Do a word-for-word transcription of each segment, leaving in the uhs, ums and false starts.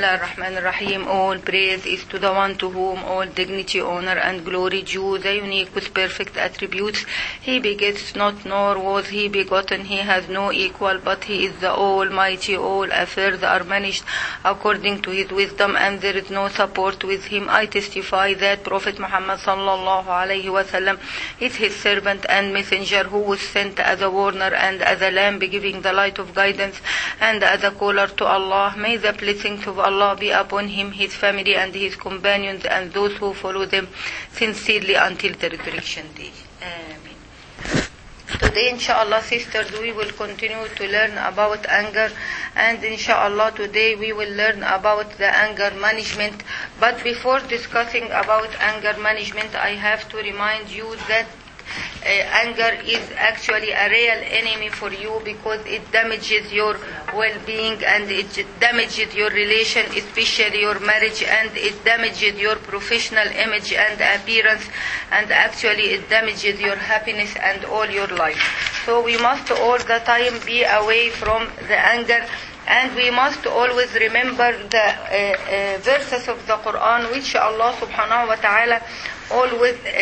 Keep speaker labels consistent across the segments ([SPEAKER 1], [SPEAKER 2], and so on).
[SPEAKER 1] Bismillah ar-Rahman ar-Rahim. All praise is to the one to whom all dignity, honor and glory due, the unique with perfect attributes. He begets not, nor was he begotten. He has no equal, but he is the Almighty. All affairs are managed according to his wisdom, and there is no support with him. I testify that Prophet Muhammad sallallahu alayhi wa sallam is his servant and messenger, who was sent as a warner and as a lamp, giving the light of guidance and as a caller to Allah. May the blessings of Allah be upon him, his family and his companions, and those who follow them sincerely until the resurrection day. Amen. Today, inshallah, sisters, we will continue to learn about anger, and inshallah today we will learn about the anger management. But before discussing about anger management, I have to remind you that Uh, anger is actually a real enemy for you, because it damages your well-being, and it damages your relation, especially your marriage, and it damages your professional image and appearance, and actually it damages your happiness and all your life. So we must all the time be away from the anger, and we must always remember the uh, uh, verses of the Quran, which Allah subhanahu wa ta'ala always uh, uh,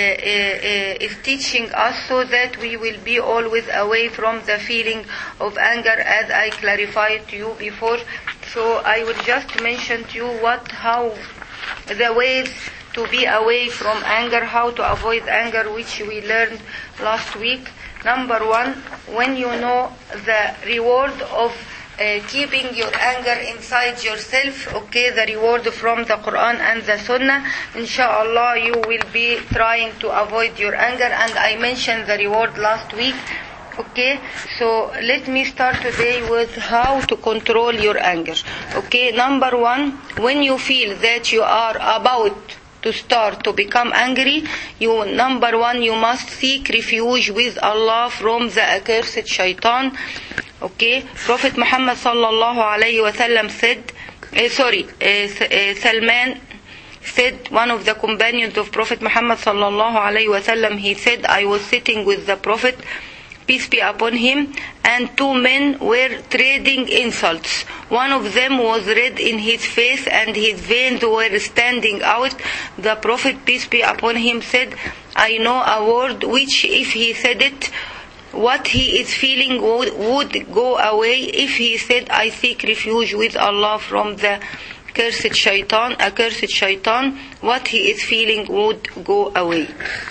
[SPEAKER 1] uh, is teaching us, so that we will be always away from the feeling of anger, as I clarified to you before. So I will just mention to you what, how, the ways to be away from anger, how to avoid anger, which we learned last week. Number one, when you know the reward of Uh, keeping your anger inside yourself, okay, the reward from the Quran and the Sunnah, inshallah you will be trying to avoid your anger, and I mentioned the reward last week. Okay, so let me start today with how to control your anger. Okay, number one, when you feel that you are about to start to become angry, you, number one, you must seek refuge with Allah from the accursed shaitan. Okay, Prophet Muhammad sallallahu alayhi wa sallam said, uh, sorry, uh, uh, Salman said, one of the companions of Prophet Muhammad sallallahu alayhi wa sallam, he said, I was sitting with the Prophet, peace be upon him, and two men were trading insults. One of them was red in his face and his veins were standing out. The Prophet, peace be upon him, said, I know a word which if he said it, what he is feeling would, would go away. If he said, I seek refuge with Allah from the cursed shaitan, accursed shaitan, what he is feeling would go away.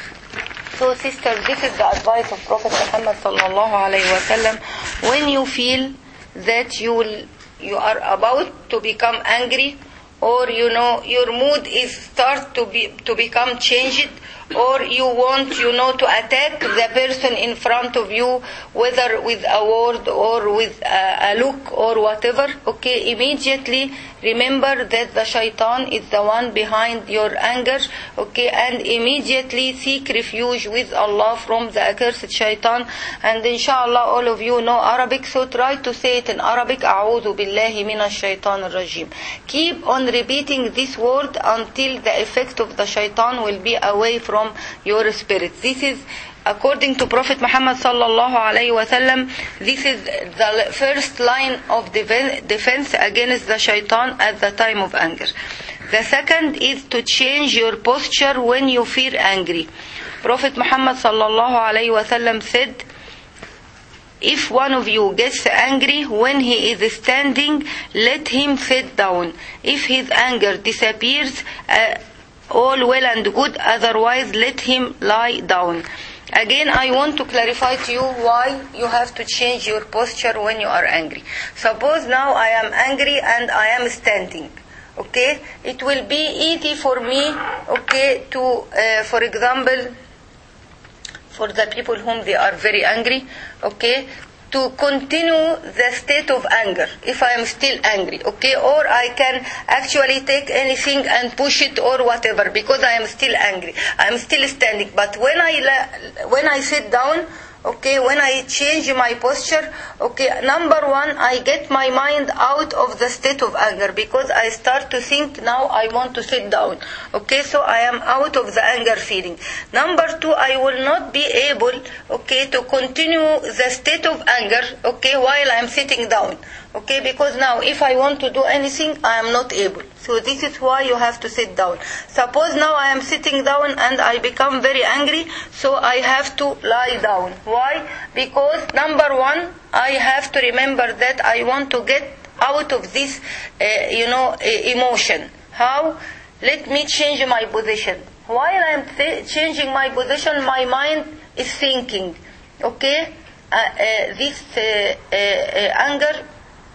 [SPEAKER 1] So sisters, this is the advice of Prophet Muhammad sallallahu alayhi wa sallam. When you feel that you will, you are about to become angry, or you know your mood is start to be to become changed, or you want, you know, to attack the person in front of you, whether with a word or with a, a look or whatever, okay, immediately remember that the shaitan is the one behind your anger, okay, and immediately seek refuge with Allah from the accursed shaitan. And inshallah all of you know Arabic, so try to say it in Arabic. A'udhu billahi minash shaitanir rajim. Keep on repeating this word until the effect of the shaitan will be away from from your spirit. This is according to Prophet Muhammad sallallahu alayhi wa sallam. This is the first line of defense against the shaitan at the time of anger. The second is to change your posture when you feel angry. Prophet Muhammad sallallahu alayhi wa sallam said, if one of you gets angry when he is standing, let him sit down. If his anger disappears, uh, all well and good, otherwise let him lie down. Again, I want to clarify to you why you have to change your posture when you are angry. Suppose now I am angry and I am standing. Okay, it will be easy for me, okay, to, uh, for example, for the people whom they are very angry, okay, to continue the state of anger if I am still angry, okay, or I can actually take anything and push it or whatever, because I am still angry, I am still standing. But when I when I sit down, okay, when I change my posture, okay, number one, I get my mind out of the state of anger, because I start to think, now I want to sit down, okay, so I am out of the anger feeling. Number two, I will not be able, okay, to continue the state of anger, okay, while I am sitting down, Okay, because now if I want to do anything, I am not able. So this is why you have to sit down. Suppose now I am sitting down and I become very angry, so I have to lie down. Why? Because number one, I have to remember that I want to get out of this, uh, you know, uh, emotion. How? Let me change my position. While I am th- changing my position, my mind is thinking. Okay? Uh, uh, this uh, uh, uh, anger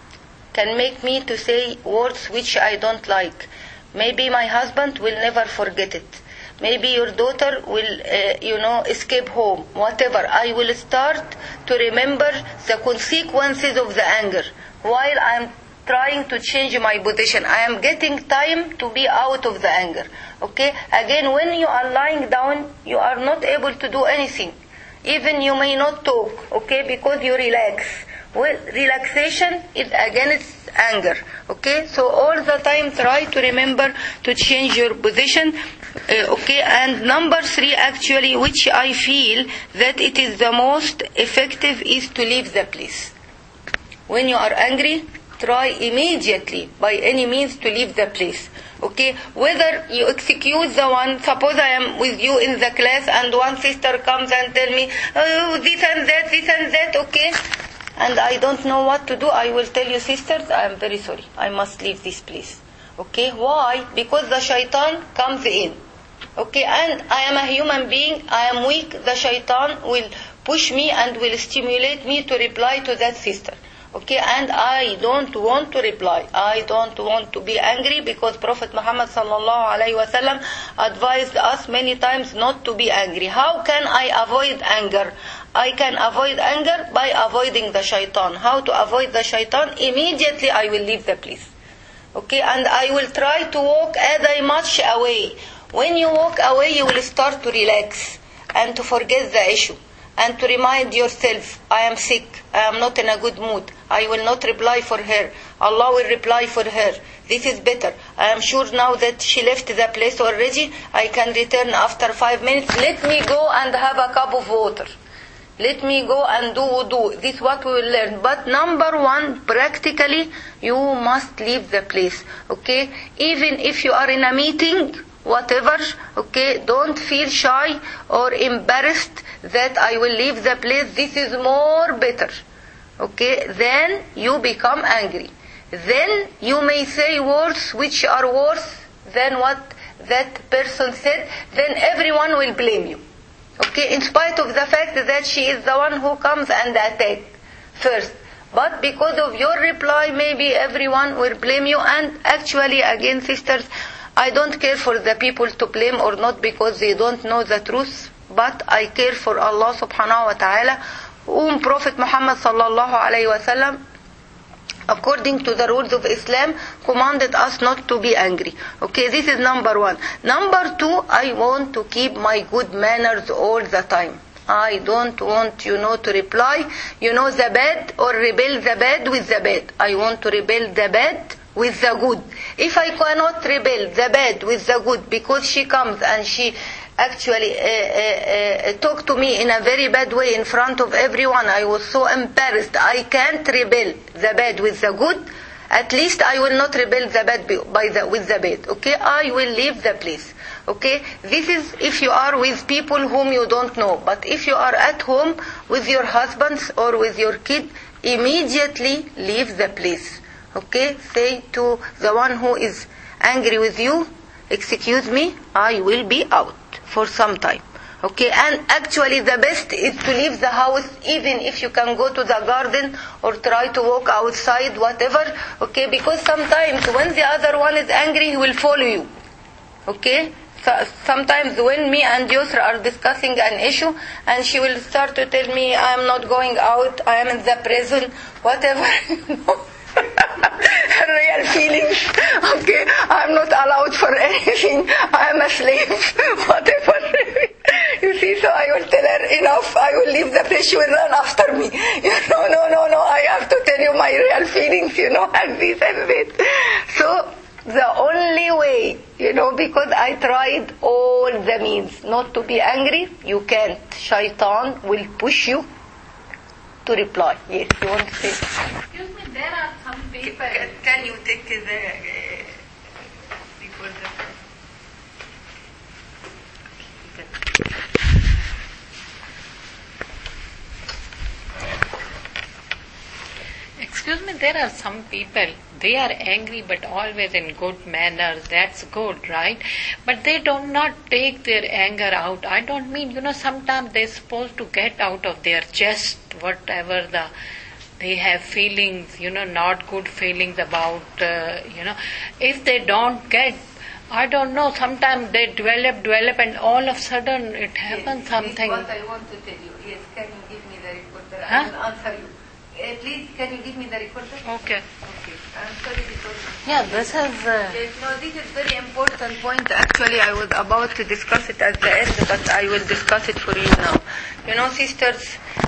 [SPEAKER 1] can make me to say words which I don't like. Maybe my husband will never forget it. Maybe your daughter will, uh, you know, escape home. Whatever. I will start to remember the consequences of the anger while I am trying to change my position. I am getting time to be out of the anger. Okay? Again, when you are lying down, you are not able to do anything. Even you may not talk, okay, because you relax. Well, relaxation is against anger, okay? So all the time try to remember to change your position, uh, okay? And number three, actually, which I feel that it is the most effective, is to leave the place. When you are angry, try immediately, by any means, to leave the place. Okay, whether you excuse the one, suppose I am with you in the class and one sister comes and tell me, oh, this and that, this and that, okay, and I don't know what to do, I will tell you, sisters, I am very sorry, I must leave this place. Okay, why? Because the shaitan comes in. Okay, and I am a human being, I am weak, the shaitan will push me and will stimulate me to reply to that sister. Okay, and I don't want to reply. I don't want to be angry, because Prophet Muhammad sallallahu alaihi wasallam advised us many times not to be angry. How can I avoid anger? I can avoid anger by avoiding the shaitan. How to avoid the shaitan? Immediately I will leave the place. Okay, and I will try to walk as I much away. When you walk away, you will start to relax and to forget the issue. And to remind yourself, I am sick, I am not in a good mood, I will not reply for her, Allah will reply for her, this is better. I am sure now that she left the place already, I can return after five minutes, let me go and have a cup of water. Let me go and do wudu. This is what we will learn. But number one, practically, you must leave the place. Okay? Even if you are in a meeting, whatever, okay, don't feel shy or embarrassed that I will leave the place. This is more better. Okay, then you become angry. Then you may say words which are worse than what that person said. Then everyone will blame you. Okay, in spite of the fact that she is the one who comes and attack first. But because of your reply, maybe everyone will blame you. And actually, again, sisters, I don't care for the people to blame or not, because they don't know the truth. But I care for Allah subhanahu wa ta'ala, whom Prophet Muhammad sallallahu alayhi wa sallam, according to the rules of Islam, commanded us not to be angry. Okay, this is number one. Number two, I want to keep my good manners all the time. I don't want, you know, to reply, you know, the bad or rebel the bad with the bad. I want to rebel the bad with the good. If I cannot rebel the bad with the good, because she comes and she actually uh, uh, uh, talked to me in a very bad way in front of everyone, I was so embarrassed, I can't rebel the bad with the good, at least I will not rebel the bad by the, with the bad. Okay, I will leave the place. Okay, this is if you are with people whom you don't know. But if you are at home with your husbands or with your kid, immediately leave the place. Okay, say to the one who is angry with you, excuse me, I will be out for some time. Okay, and actually the best is to leave the house, even if you can go to the garden or try to walk outside, whatever. Okay, because sometimes when the other one is angry, he will follow you. Okay, so sometimes when me and Yusra are discussing an issue, and she will start to tell me, I am not going out, I am in the prison, whatever, you know. Her real feelings. Okay, I'm not allowed for anything. I'm a slave. Whatever. You see, so I will tell her, enough, I will leave the place, she will run after me. You know, no, no, no, I have to tell you my real feelings, you know, and this and that. So, the only way, you know, because I tried all the means not to be angry, you can't. Shaitan will push you to reply. Yes, you want to say?
[SPEAKER 2] Excuse me, there are some
[SPEAKER 1] people. Can, can you take the uh, before the
[SPEAKER 2] Excuse me, there are some people, they are angry but always in good manners. That's good, right? But they do not take their anger out. I don't mean, you know, sometimes they're supposed to get out of their chest whatever the they have feelings, you know, not good feelings about, uh, you know. If they don't get, I don't know, sometimes they develop, develop and all of a sudden it happens
[SPEAKER 1] yes,
[SPEAKER 2] something.
[SPEAKER 1] What I want to tell you. Yes, can you give me the recorder?
[SPEAKER 2] Huh?
[SPEAKER 1] I will answer you. Uh, please, can you give me the recorder?
[SPEAKER 2] Okay.
[SPEAKER 1] Okay. I'm sorry because...
[SPEAKER 2] Yeah, this is... Uh,
[SPEAKER 1] Yes, no, this is very important point. Actually, I was about to discuss it at the end, but I will discuss it for you now. You know, sisters,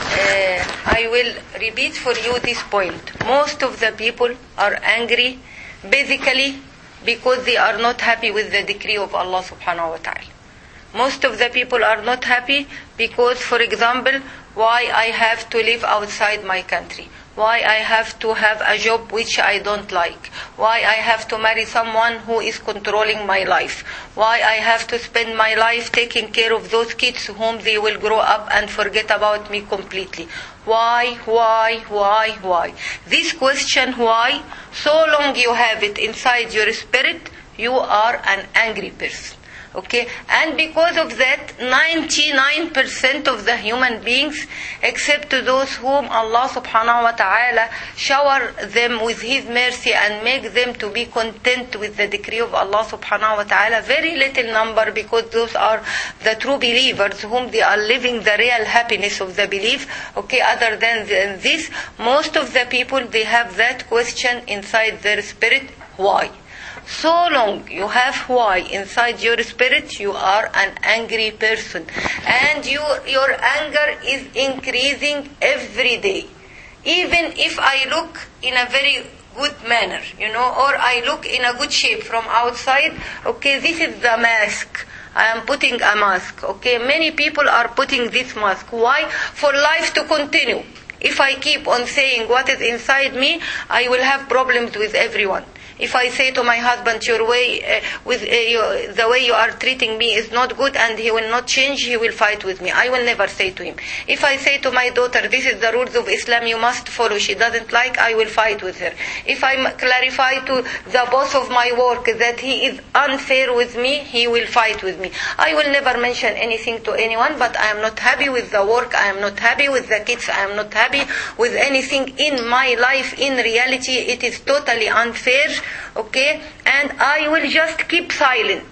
[SPEAKER 1] uh, I will repeat for you this point. Most of the people are angry, basically, because they are not happy with the decree of Allah subhanahu wa ta'ala. Most of the people are not happy because, for example, why I have to live outside my country, why I have to have a job which I don't like, why I have to marry someone who is controlling my life, why I have to spend my life taking care of those kids whom they will grow up and forget about me completely. Why, why, why, why? This question, why, so long you have it inside your spirit, you are an angry person. Okay, and because of that, ninety-nine percent of the human beings, except those whom Allah subhanahu wa ta'ala shower them with His mercy and make them to be content with the decree of Allah subhanahu wa ta'ala, very little number, because those are the true believers whom they are living the real happiness of the belief. Okay, other than this, most of the people, they have that question inside their spirit, why? So long you have why inside your spirit, you are an angry person. And you, your anger is increasing every day. Even if I look in a very good manner, you know, or I look in a good shape from outside, okay, this is the mask. I am putting a mask, okay. Many people are putting this mask. Why? For life to continue. If I keep on saying what is inside me, I will have problems with everyone. If I say to my husband, your way, uh, with uh, you, the way you are treating me is not good and he will not change, he will fight with me. I will never say to him. If I say to my daughter, this is the rules of Islam, you must follow, she doesn't like, I will fight with her. If I clarify to the boss of my work that he is unfair with me, he will fight with me. I will never mention anything to anyone, but I am not happy with the work, I am not happy with the kids, I am not happy with anything in my life. In reality, it is totally unfair. Okay, and I will just keep silent.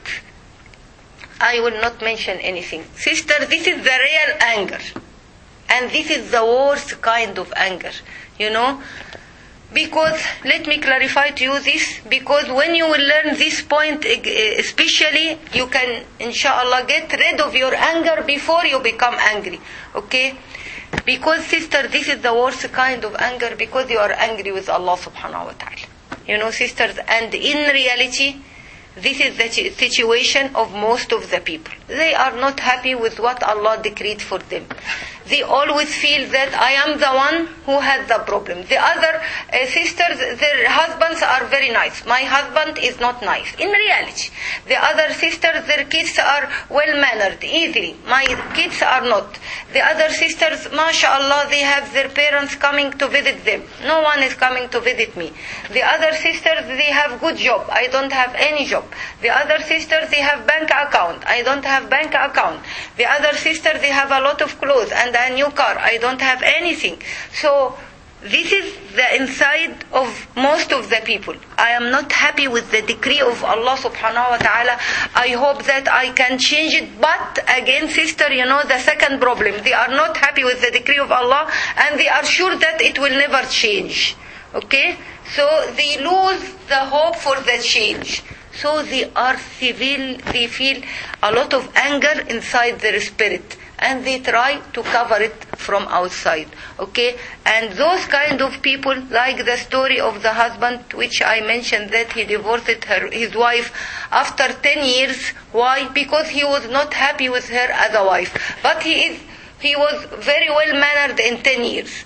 [SPEAKER 1] I will not mention anything. Sister, this is the real anger. And this is the worst kind of anger. You know, because, let me clarify to you this, because when you will learn this point, especially, you can, inshallah, get rid of your anger before you become angry. Okay? Because, sister, this is the worst kind of anger, because you are angry with Allah subhanahu wa ta'ala. You know, sisters, and in reality, this is the situation of most of the people. They are not happy with what Allah decreed for them. They always feel that I am the one who has the problem. The other uh, sisters, their husbands are very nice. My husband is not nice. In reality, the other sisters, their kids are well-mannered, easily. My kids are not. The other sisters, mashallah, they have their parents coming to visit them. No one is coming to visit me. The other sisters, they have good job. I don't have any job. The other sisters, they have bank account. I don't have bank account. The other sister, they have a lot of clothes and a new car. I don't have anything. So this is the inside of most of the people. I am not happy with the decree of Allah subhanahu wa ta'ala. I hope that I can change it. But again, sister, you know, the second problem, they are not happy with the decree of Allah and they are sure that it will never change. Okay? So they lose the hope for the change. So they are civil, they feel a lot of anger inside their spirit. And they try to cover it from outside. Okay? And those kind of people, like the story of the husband, which I mentioned, that he divorced her, his wife after ten years. Why? Because he was not happy with her as a wife. But he is, he was very well mannered in ten years.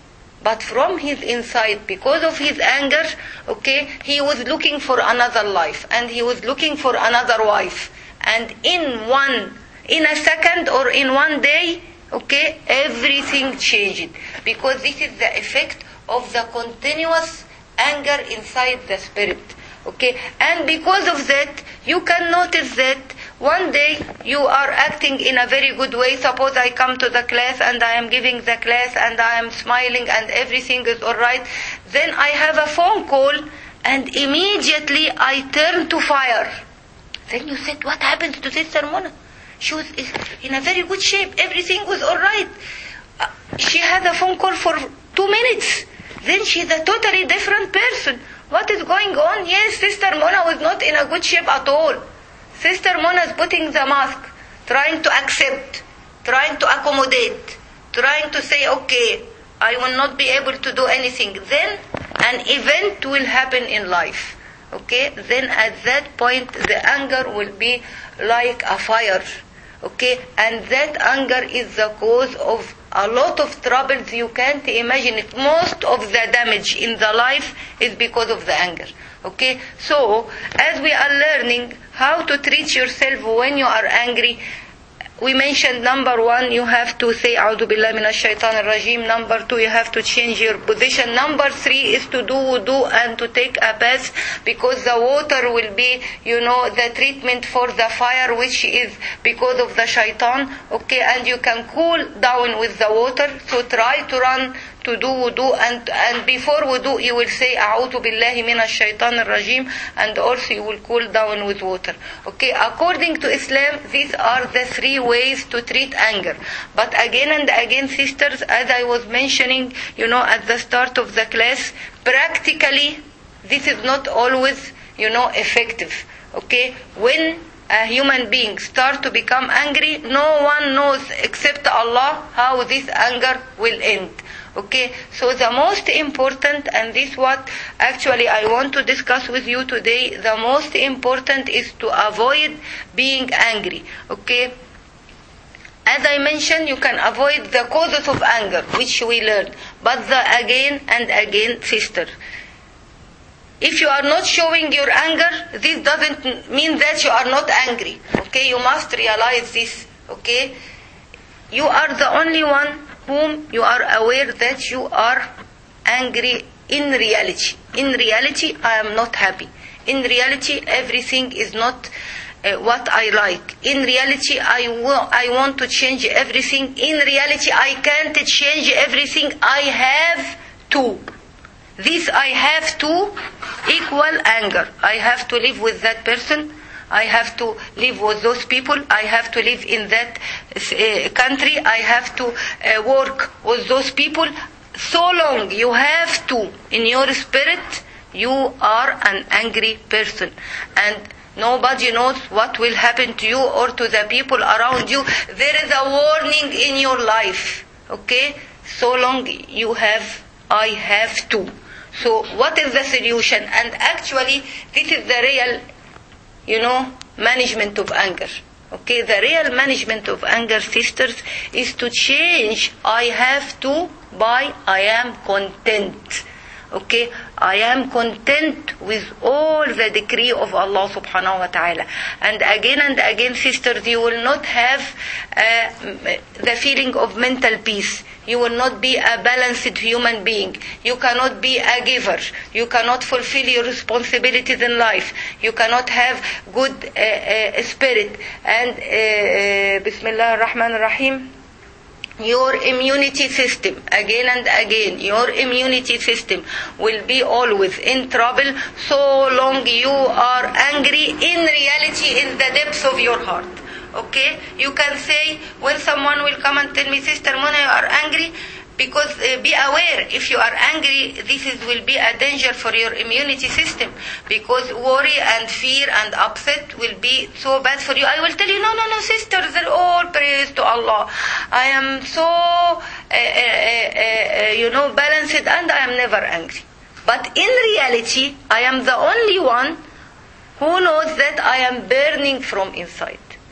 [SPEAKER 1] But from his inside, because of his anger, okay, he was looking for another life, and he was looking for another wife. And in one, in a second or in one day, okay, everything changed. Because this is the effect of the continuous anger inside the spirit. Okay, and because of that, you can notice that one day you are acting in a very good way. Suppose I come to the class and I am giving the class and I am smiling and everything is alright. Then I have a phone call and immediately I turn to fire. Then you said, what happened to Sister Mona? She was in a very good shape. Everything was alright. Uh, she had a phone call for two minutes. Then she's a totally different person. What is going on? Yes, Sister Mona was not in a good shape at all. Sister Mona is putting the mask, trying to accept, trying to accommodate, trying to say, okay, I will not be able to do anything. Then an event will happen in life. Okay? Then at that point, the anger will be like a fire. Okay? And that anger is the cause of a lot of troubles you can't imagine it. Most of the damage in the life is because of the anger. Okay? So, as we are learning how to treat yourself when you are angry, we mentioned number one, you have to say A'udhu Billahi Minash Shaitan Ar-Rajim. Number two, you have to change your position. Number three is to do wudu and to take a bath, because the water will be, you know, the treatment for the fire, which is because of the shaitan. Okay, and you can cool down with the water. So try to run to do wudu, and and before wudu you will say A'udhu Billahi Minash Shaitan Ar-Rajim, and also you will cool down with water. Okay, according to Islam, these are the three ways to treat anger. But again and again, sisters, as I was mentioning, you know, at the start of the class, practically this is not always, you know, effective. Okay, when a human being start to become angry, no one knows except Allah how this anger will end. Okay, so the most important, and this what actually I want to discuss with you today, the most important is to avoid being angry. Okay, as I mentioned, you can avoid the causes of anger, which we learned, but the again and again, sister, if you are not showing your anger, this doesn't mean that you are not angry. Okay, you must realize this. Okay, you are the only one whom you are aware that you are angry in reality. In reality, I am not happy. In reality, everything is not uh, what I like. In reality, I, wa- I want to change everything. In reality, I can't change everything. I have to. This I have to equal anger. I have to live with that person. I have to live with those people. I have to live in that uh, country. I have to uh, work with those people. So long you have to, in your spirit, you are an angry person. And nobody knows what will happen to you or to the people around you. There is a warning in your life. Okay? So long you have, I have to. So what is the solution? And actually, this is the real, you know, management of anger. Okay, the real management of anger, sisters, is to change I have to by I am content. Okay, I am content with all the decree of Allah subhanahu wa ta'ala. And again and again, sisters, you will not have uh, the feeling of mental peace. You will not be a balanced human being. You cannot be a giver. You cannot fulfill your responsibilities in life. You cannot have good uh, uh, spirit. And uh, uh, Bismillah ar-Rahman ar-Rahim. Your immunity system, again and again, your immunity system will be always in trouble so long you are angry in reality in the depths of your heart. Okay? You can say, when someone will come and tell me, Sister Mona, you are angry, because uh, be aware, if you are angry, this is, will be a danger for your immunity system, because worry and fear and upset will be so bad for you. I will tell you, no, no, no, sisters, all praise to Allah. I am so, uh, uh, uh, uh, you know, balanced, and I am never angry. But in reality, I am the only one who knows that I am burning from inside.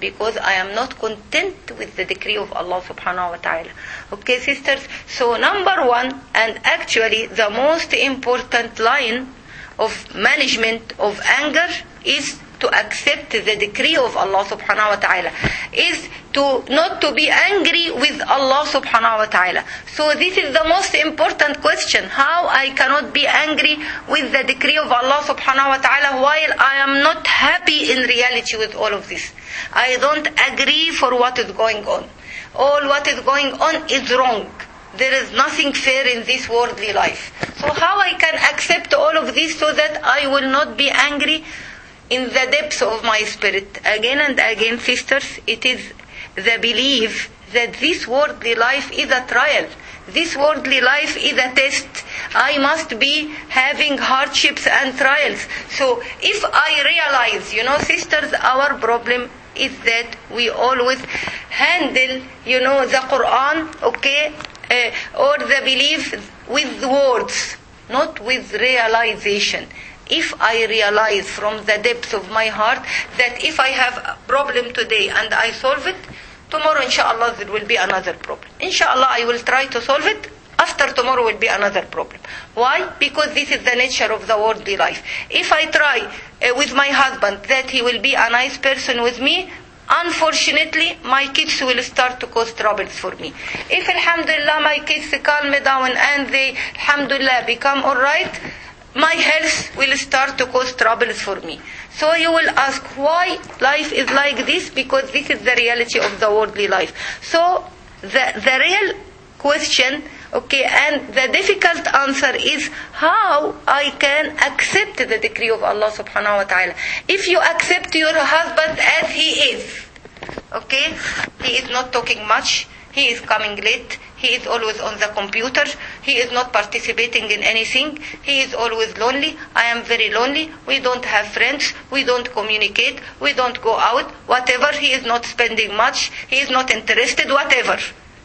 [SPEAKER 1] because I am not content with the decree of Allah subhanahu wa ta'ala. Okay, sisters? So number one, and actually the most important line of management of anger is to accept the decree of Allah subhanahu wa ta'ala, is to not to be angry with Allah subhanahu wa ta'ala. So this is the most important question. How I cannot be angry with the decree of Allah subhanahu wa ta'ala while I am not happy in reality with all of this. I don't agree for what is going on. All what is going on is wrong. There is nothing fair in this worldly life. So how I can accept all of this so that I will not be angry in the depths of my spirit? Again and again, sisters, it is the belief that this worldly life is a trial. This worldly life is a test. I must be having hardships and trials. So if I realize, you know, sisters, our problem is that we always handle, you know, the Quran, okay, uh, or the belief with words, not with realization. If I realize from the depths of my heart that if I have a problem today and I solve it, tomorrow inshallah there will be another problem. Inshallah I will try to solve it, after tomorrow will be another problem. Why? Because this is the nature of the worldly life. If I try uh, with my husband that he will be a nice person with me, unfortunately my kids will start to cause troubles for me. If alhamdulillah my kids calm down and they alhamdulillah become alright, my health will start to cause troubles for me. So you will ask why life is like this, because this is the reality of the worldly life. So the, the real question, okay, and the difficult answer is how I can accept the decree of Allah subhanahu wa ta'ala. If you accept your husband as he is, okay, he is not talking much, he is coming late, he is always on the computer, he is not participating in anything, he is always lonely, I am very lonely, we don't have friends, we don't communicate, we don't go out, whatever, he is not spending much, he is not interested, whatever.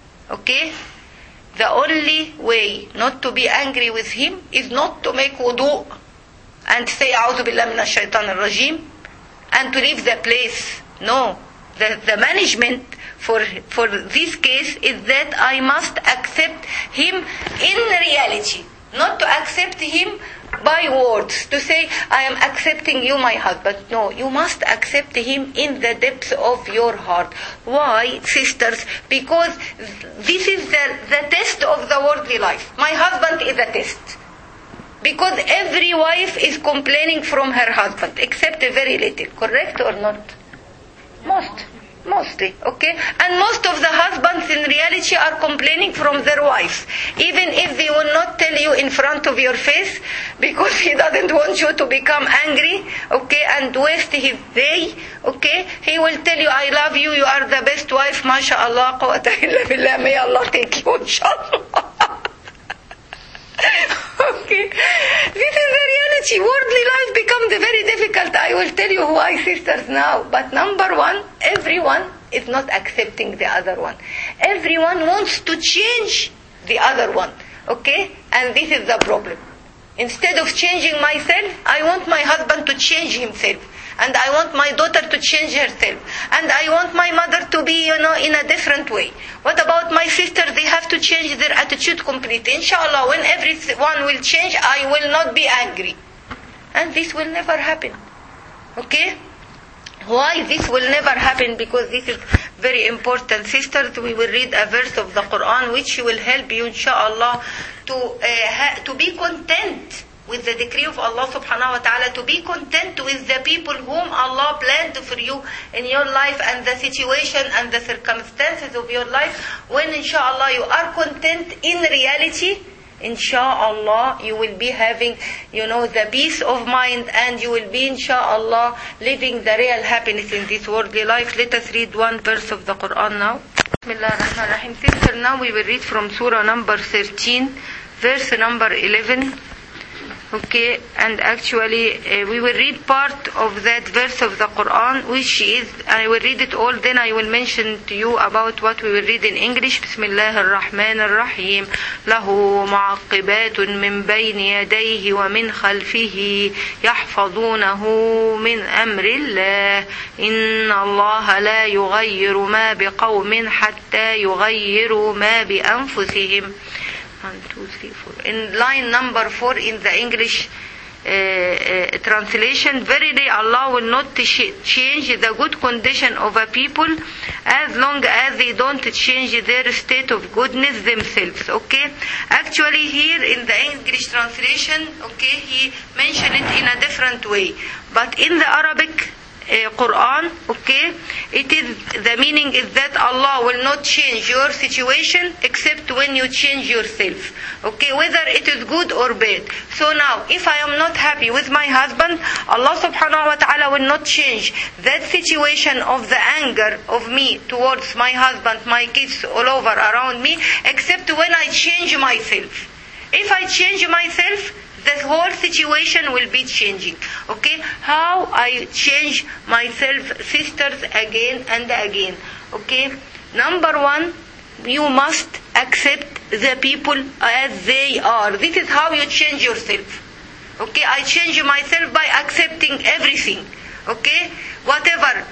[SPEAKER 1] Okay? The only way not to be angry with him is not to make wudu and say A'udhu Billah Minash Shaitan Ar-Rajim and to leave the place. No. The, the management for for this case is that I must accept him in reality, not to accept him by words, to say I am accepting you my husband. No, you must accept him in the depths of your heart. Why, sisters? Because this is the, the test of the worldly life. My husband is a test. Because every wife is complaining from her husband, except a very little. Correct or not? Most. Mostly, okay? And most of the husbands in reality are complaining from their wives. Even if they will not tell you in front of your face, because he doesn't want you to become angry, okay, and waste his day, okay? He will tell you, I love you, you are the best wife, mashallah, quwwata illa billah, may Allah take you, inshallah. Okay, this is the reality. Worldly life becomes very difficult. I will tell you why, sisters, now. But number one, everyone is not accepting the other one. Everyone wants to change the other one. Okay, and this is the problem. Instead of changing myself, I want my husband to change himself. And I want my daughter to change herself. And I want my mother to be, you know, in a different way. What about my sister? They have to change their attitude completely. Inshallah, when everyone will change, I will not be angry. And this will never happen. Okay? Why this will never happen? Because this is very important. Sisters, we will read a verse of the Quran which will help you, inshallah, to, uh, ha- to be content with the decree of Allah subhanahu wa ta'ala, to be content with the people whom Allah planned for you in your life and the situation and the circumstances of your life. When inshallah you are content in reality, inshallah you will be having, you know, the peace of mind, and you will be inshallah living the real happiness in this worldly life. Let us read one verse of the Quran now. Bismillah ar-Rahman ar-Rahim. Sister, now we will read from surah number thirteen, verse number eleven. Okay, and actually uh, we will read part of that verse of the Quran, which is, I will read it all, then I will mention to you about what we will read in English. Bismillah ar-Rahman ar-Rahim. له معقبات من بين يديه ومن خلفه يحفظونه من أمر الله إن الله لا يغير ما بقوم حتى يغيروا ما بأنفسهم. One, two, three, four. In line number four in the English uh, uh, translation, verily Allah will not change the good condition of a people as long as they don't change their state of goodness themselves. Okay, actually here in the English translation, okay, he mentioned it in a different way, but in the Arabic Uh, Quran, okay, it is, the meaning is that Allah will not change your situation except when you change yourself, okay, whether it is good or bad. So now, if I am not happy with my husband, Allah subhanahu wa ta'ala will not change that situation of the anger of me towards my husband, my kids, all over around me, except when I change myself. If I change myself, the whole situation will be changing. Okay, how I change myself, sisters, again and again. Okay, number one, you must accept the people as they are. This is how you change yourself. Okay, I change myself by accepting everything. Okay, whatever uh,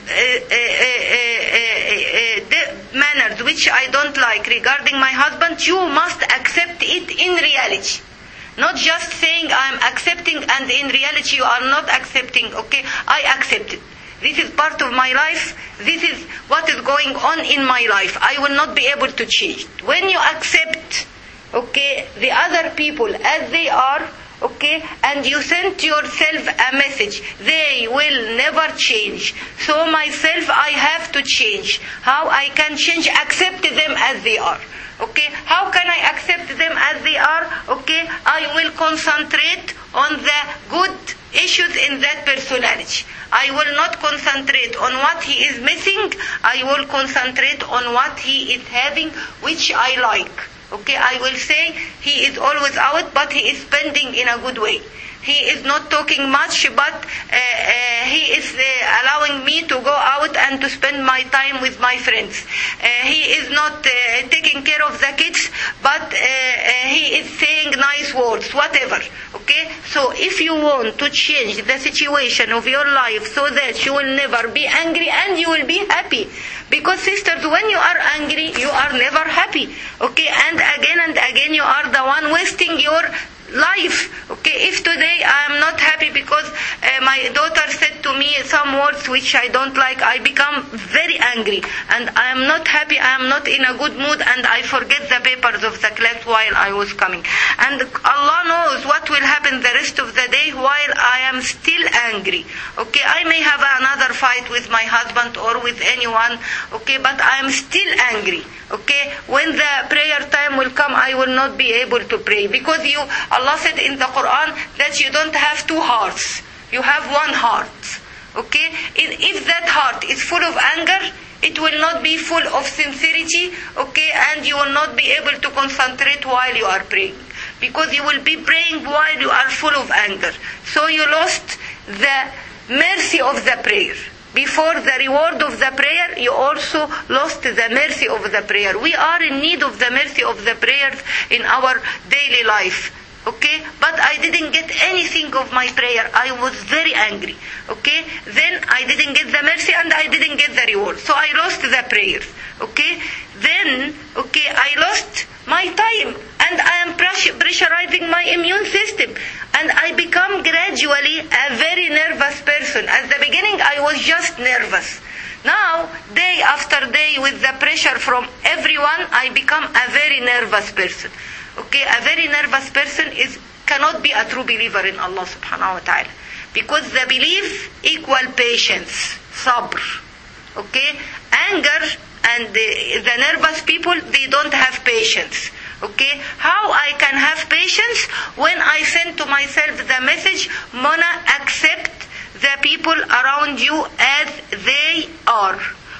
[SPEAKER 1] uh, uh, uh, uh, the manners which I don't like regarding my husband, you must accept it in reality. Not just saying I'm accepting and in reality you are not accepting. Okay, I accept it. This is part of my life. This is what is going on in my life. I will not be able to change. When you accept, okay, the other people as they are, okay, and you send yourself a message, they will never change. So myself, I have to change. How I can change? Accept them as they are. Okay, how can I accept them as they are? Okay, I will concentrate on the good issues in that personality. I will not concentrate on what he is missing. I will concentrate on what he is having, which I like. Okay, I will say he is always out, but he is spending in a good way. He is not talking much, but uh, uh, he is uh, allowing me to go out and to spend my time with my friends. Uh, he is not uh, taking care of the kids, but uh, uh, he is saying nice words, whatever. Okay? So if you want to change the situation of your life so that you will never be angry and you will be happy. Because sisters, when you are angry, you are never happy. Okay? And again and again you are the one wasting your life. Okay, if today I am not happy because uh, my daughter said to me some words which I don't like, I become very angry and I am not happy, I am not in a good mood, and I forget the papers of the class while I was coming. And Allah knows what will happen the rest of the day while I am still angry. Okay, I may have another fight with my husband or with anyone, okay, but I am still angry. Okay, when the prayer time will come, I will not be able to pray because you, Allah said in the Quran that you don't have two hearts, you have one heart. Okay, if that heart is full of anger, it will not be full of sincerity. Okay, and you will not be able to concentrate while you are praying because you will be praying while you are full of anger. So you lost the mercy of the prayer. Before the reward of the prayer, you also lost the mercy of the prayer. We are in need of the mercy of the prayers in our daily life. Okay, but I didn't get anything of my prayer. I was very angry. Okay, then I didn't get the mercy and I didn't get the reward. So I lost the prayers. Okay, then, okay, I lost my time and I am pressurizing my immune system and I become gradually a very nervous person. At the beginning I was just nervous. Now, day after day with the pressure from everyone, I become a very nervous person. Okay, a very nervous person is cannot be a true believer in Allah subhanahu wa ta'ala. Because the belief equal patience, sabr. Okay, anger and the, the nervous people, they don't have patience. Okay, how I can have patience when I send to myself the message, Mona, accept the people around you as they are.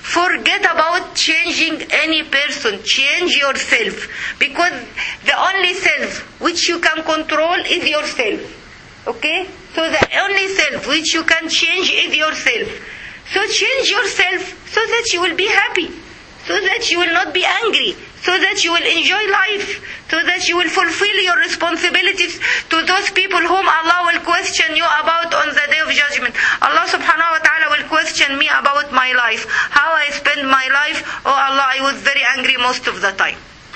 [SPEAKER 1] Forget about changing any person. Change yourself. Because the only self which you can control is yourself. Okay? So the only self which you can change is yourself. So change yourself so that you will be happy. So that you will not be angry. So that you will enjoy life. So that you will fulfill your responsibilities to those people whom Allah will question you about on the day of judgment. Allah subhanahu wa ta'ala will question me about my life. How I spend my life. Oh Allah, I was very angry most of the time.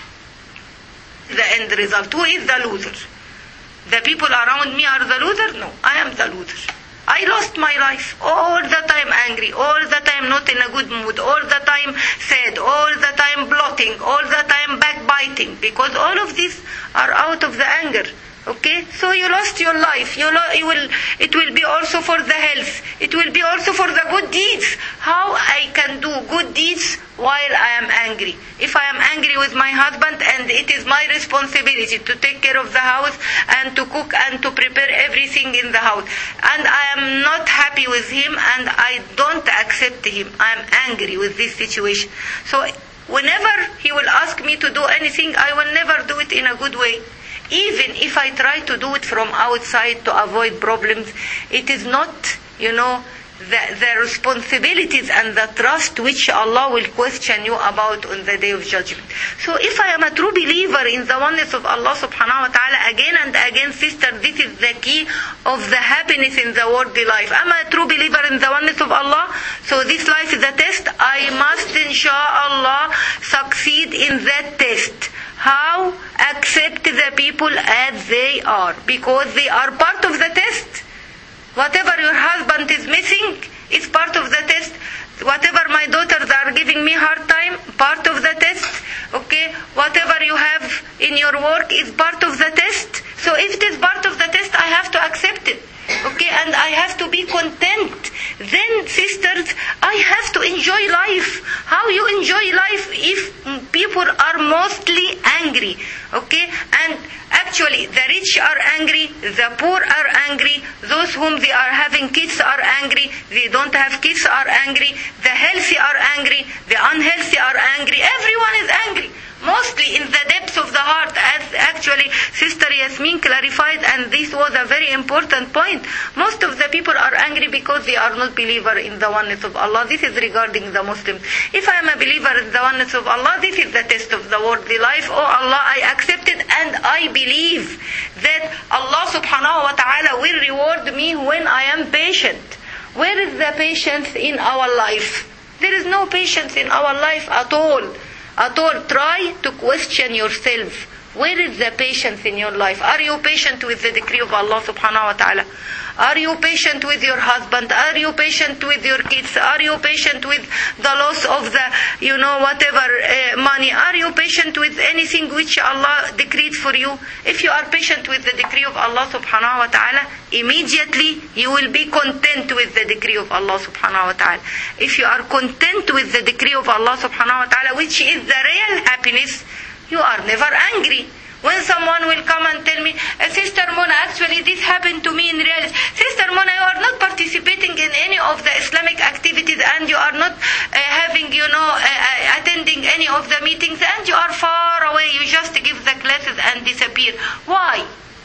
[SPEAKER 1] The end result. Who is the loser? The people around me are the loser? No, I am the loser. I lost my life. All the time angry. All the time not in a good mood. All the time sad. All the time blotting. All the time backbiting. Because all of these are out of the anger. Okay? So you lost your life. You, lo- you will. It will be also for the health. It will be also for the good deeds. How I can do good deeds while I am angry. If I am angry with my husband and it is my responsibility to take care of the house and to cook and to prepare everything in the house, and I am not happy with him and I don't accept him, I am angry with this situation. So whenever he will ask me to do anything, I will never do it in a good way. Even if I try to do it from outside to avoid problems, it is not, you know, the, the responsibilities and the trust which Allah will question you about on the day of judgment. So if I am a true believer in the oneness of Allah subhanahu wa ta'ala, again and again, sister, this is the key of the happiness in the worldly life. Am I a true believer in the oneness of Allah? So this life is a test. I must, inshallah, succeed in that test. How? Accept the people as they are, because they are part of the test. Whatever your husband is missing is part of the test. Whatever my daughters are giving me hard time, part of the test. Okay? Whatever you have in your work is part of the test. So if it is part of the test, I have to accept it. Okay? And I have to be content. Then, sisters, I have to enjoy life. How you enjoy life if people are mostly angry? Okay? And actually, the rich are angry, the poor are angry, those whom they are having kids are angry, they don't have kids are angry, the healthy are angry, the unhealthy are angry, everyone is angry. Mostly in the depths of the heart, as actually Sister Yasmin clarified, and this was a very important point. Most of the people are angry because they are not believer in the oneness of Allah. This is regarding the Muslims. If I am a believer in the oneness of Allah, this is the test of the worldly life. Oh Allah, I accept it and I believe that Allah subhanahu wa ta'ala will reward me when I am patient. Where is the patience in our life? There is no patience in our life at all. At all, try to question yourself. Where is the patience in your life? Are you patient with the decree of Allah subhanahu wa ta'ala? Are you patient with your husband? Are you patient with your kids? Are you patient with the loss of the, you know, whatever uh, money? Are you patient with anything which Allah decreed for you? If you are patient with the decree of Allah subhanahu wa ta'ala, immediately you will be content with the decree of Allah subhanahu wa ta'ala. If you are content with the decree of Allah subhanahu wa ta'ala, which is the real happiness, you are never angry. When someone will come and tell me, Sister Mona, actually this happened to me in reality. Sister Mona, you are not participating in any of the Islamic activities and you are not uh, having, you know, uh, attending any of the meetings and you are far away. You just give the classes and disappear. Why?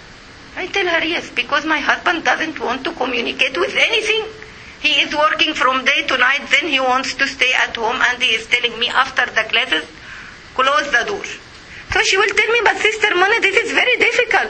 [SPEAKER 1] I tell her, yes, because my husband doesn't want to communicate with anything. He is working from day to night, then he wants to stay at home and he is telling me after the classes, close the door. So she will tell me, but Sister Mona, this is very difficult.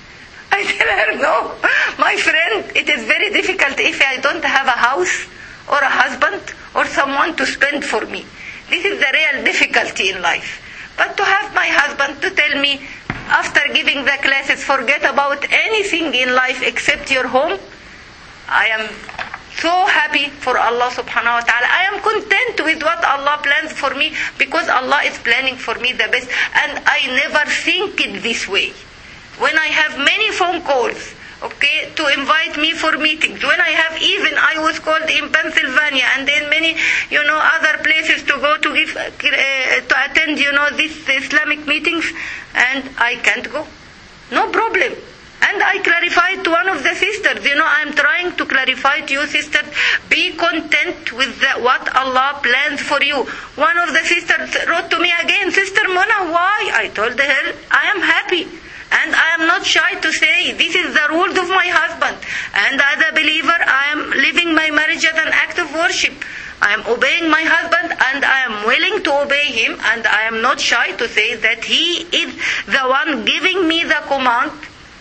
[SPEAKER 1] I tell her, no, my friend, it is very difficult if I don't have a house or a husband or someone to spend for me. This is the real difficulty in life. But to have my husband to tell me, after giving the classes, forget about anything in life except your home, I am so happy for Allah subhanahu wa ta'ala. I am content with what Allah plans for me because Allah is planning for me the best. And I never think it this way. When I have many phone calls, okay, to invite me for meetings, when I have even, I was called in Pennsylvania and in many, you know, other places to go to give, uh, to attend, you know, these Islamic meetings, and I can't go. No problem. And I clarified to one of the sisters, you know, I'm trying to clarify to you sisters, be content with the, what Allah plans for you. One of the sisters wrote to me again, Sister Mona, why? I told her, I am happy. And I am not shy to say, this is the rules of my husband. And as a believer, I am living my marriage as an act of worship. I am obeying my husband and I am willing to obey him. And I am not shy to say that he is the one giving me the command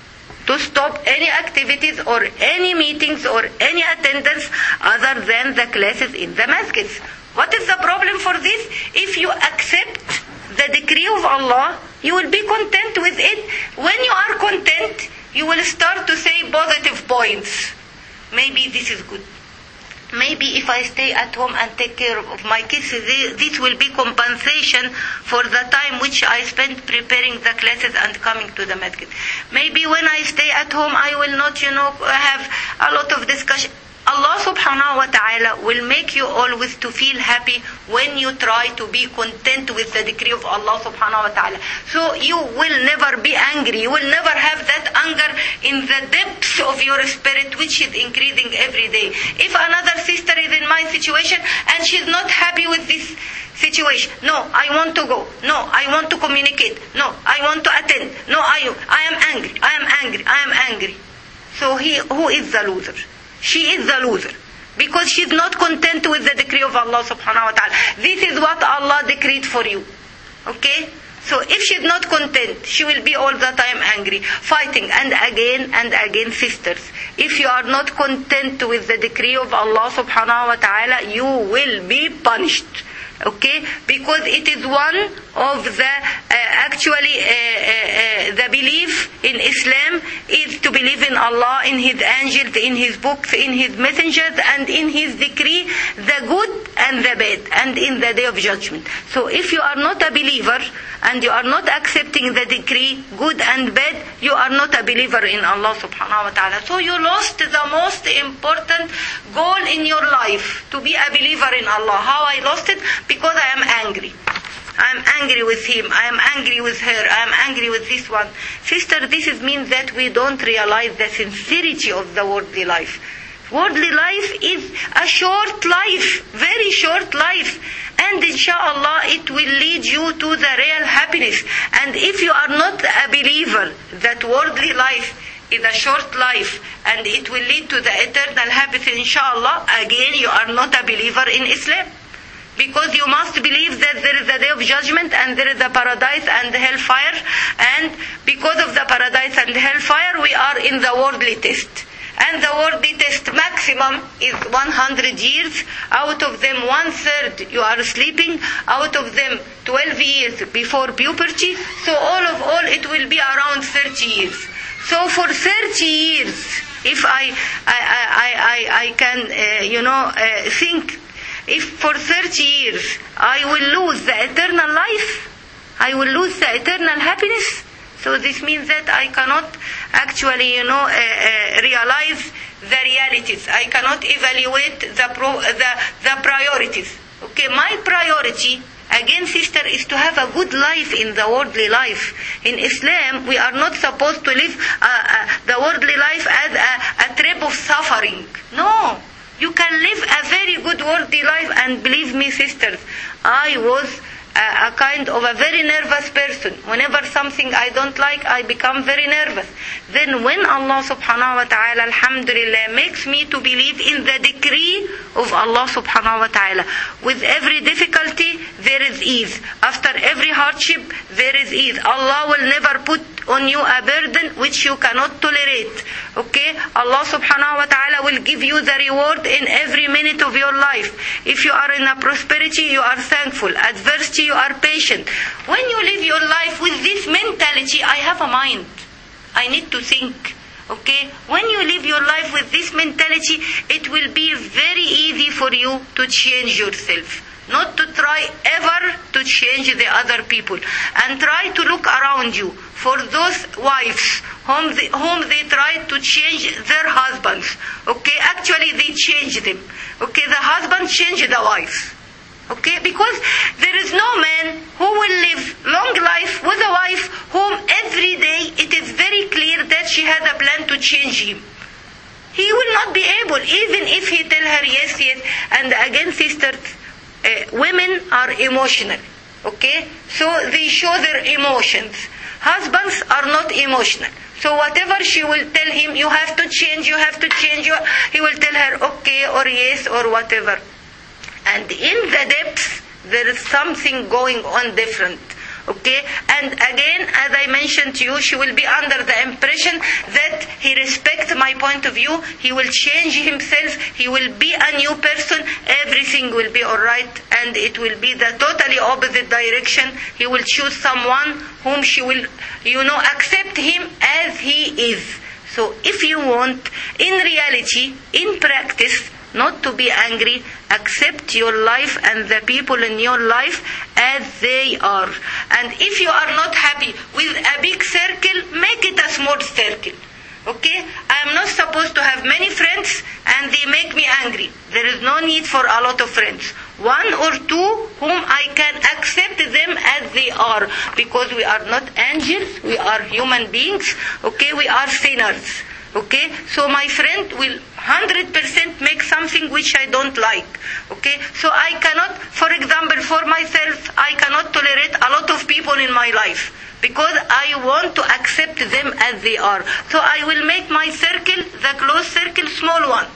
[SPEAKER 1] to stop any activities or any meetings or any attendance other than the classes in the masjids. What is the problem for this? If you accept the decree of Allah, you will be content with it. When you are content, you will start to say positive points. Maybe this is good. Maybe if I stay at home and take care of my kids, this will be compensation for the time which I spent preparing the classes and coming to the masjid. Maybe when I stay at home, I will not, you know, have a lot of discussion. Allah subhanahu wa ta'ala will make you always to feel happy when you try to be content with the decree of Allah subhanahu wa ta'ala. So you will never be angry. You will never have that anger in the depths of your spirit, which is increasing every day. If another sister is in my situation and she's not happy with this situation, no, I want to go. No, I want to communicate. No, I want to attend. No, I, I am angry. I am angry. I am angry. So he, who is the loser? She is the loser. Because she's not content with the decree of Allah subhanahu wa ta'ala. This is what Allah decreed for you. Okay? So if she's not content, she will be all the time angry, fighting. And again and again, sisters, if you are not content with the decree of Allah subhanahu wa ta'ala, you will be punished. Okay, because it is one of the uh, actually uh, uh, uh, the belief in Islam is to believe in Allah, in His angels, in His books, in His messengers, and in His decree, the good and the bad, and in the day of judgment. So if you are not a believer and you are not accepting the decree, good and bad, you are not a believer in Allah subhanahu wa ta'ala. So you lost the most important goal in your life, to be a believer in Allah. How I lost it? Because I am angry. I am angry with him. I am angry with her. I am angry with this one. Sister, this is means that we don't realize the sincerity of the worldly life. Worldly life is a short life, very short life. And inshallah, it will lead you to the real happiness. And if you are not a believer that worldly life is a short life and it will lead to the eternal happiness, inshallah, again, you are not a believer in Islam. Because you must believe that there is a day of judgment and there is a paradise and the hellfire. And because of the paradise and the hellfire, we are in the worldly test. And the worldly test maximum is one hundred years. Out of them, one third you are sleeping. Out of them, twelve years before puberty. So all of all, it will be around thirty years. So for thirty years, if I, I, I, I, I can, uh, you know, uh, think, if for thirty years I will lose the eternal life, I will lose the eternal happiness. So this means that I cannot actually, you know, uh, uh, realize the realities. I cannot evaluate the, pro, the the priorities. Okay, my priority, again, sister, is to have a good life in the worldly life. In Islam, we are not supposed to live uh, uh, the worldly life as a, a trip of suffering. No. You can live a very good worldly life, and believe me, sisters, I was a, a kind of a very nervous person. Whenever something I don't like, I become very nervous. Then when Allah subhanahu wa ta'ala, alhamdulillah, makes me to believe in the decree of Allah subhanahu wa ta'ala, with every difficulty, there is ease. After every hardship, there is ease. Allah will never put on you a burden which you cannot tolerate. Okay? Allah subhanahu wa ta'ala will give you the reward in every minute of your life. If you are in a prosperity, you are thankful. Adversity, you are patient. When you live your life with this mentality, I have a mind, I need to think. Okay? When you live your life with this mentality, it will be very easy for you to change yourself. Not to try ever to change the other people. And try to look around you for those wives whom they, whom they try to change their husbands. Okay, actually they change them. Okay, the husband changed the wife. Okay, because there is no man who will live long life with a wife whom every day it is very clear that she has a plan to change him. He will not be able, even if he tell her yes, yes. And again, sisters, uh, women are emotional. Okay, so they show their emotions. Husbands are not emotional. So whatever she will tell him, you have to change, you have to change. You, he will tell her okay or yes or whatever. And in the depths, there is something going on different. Okay? And again, as I mentioned to you, she will be under the impression that he respects my point of view, he will change himself, he will be a new person, everything will be alright, and it will be the totally opposite direction. He will choose someone whom she will, you know, accept him as he is. So if you want, in reality, in practice, not to be angry, accept your life and the people in your life as they are. And if you are not happy with a big circle, make it a small circle. Okay? I am not supposed to have many friends and they make me angry. There is no need for a lot of friends. One or two whom I can accept them as they are. Because we are not angels, we are human beings. Okay? We are sinners. Okay, so my friend will one hundred percent make something which I don't like. Okay, so I cannot, for example, for myself, I cannot tolerate a lot of people in my life because I want to accept them as they are. So I will make my circle, the close circle, small one.